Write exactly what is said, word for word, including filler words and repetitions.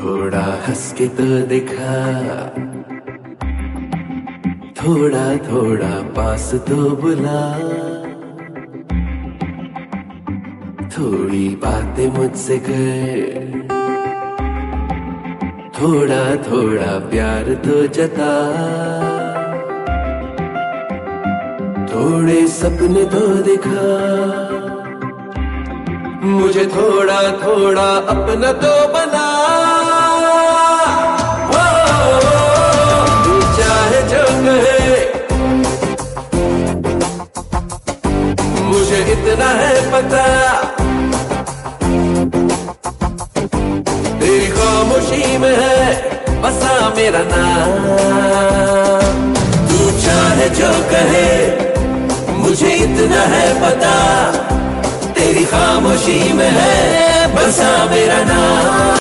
थोड़ा हंस के तो दिखा, थोड़ा थोड़ा पास तो बुला, थोड़ी बातें मुझसे कर, थोड़ा थोड़ा प्यार तो जता, थोड़े सपने तो दिखा, मुझे थोड़ा थोड़ा अपना तो बना। तू चाहे जो कहे, मुझे इतना है पता, तेरी खामोशी में है बसा मेरा नाम। तू चाहे जो कहे, मुझे इतना है पता, तेरी खामोशी में है बसा मेरा नाम।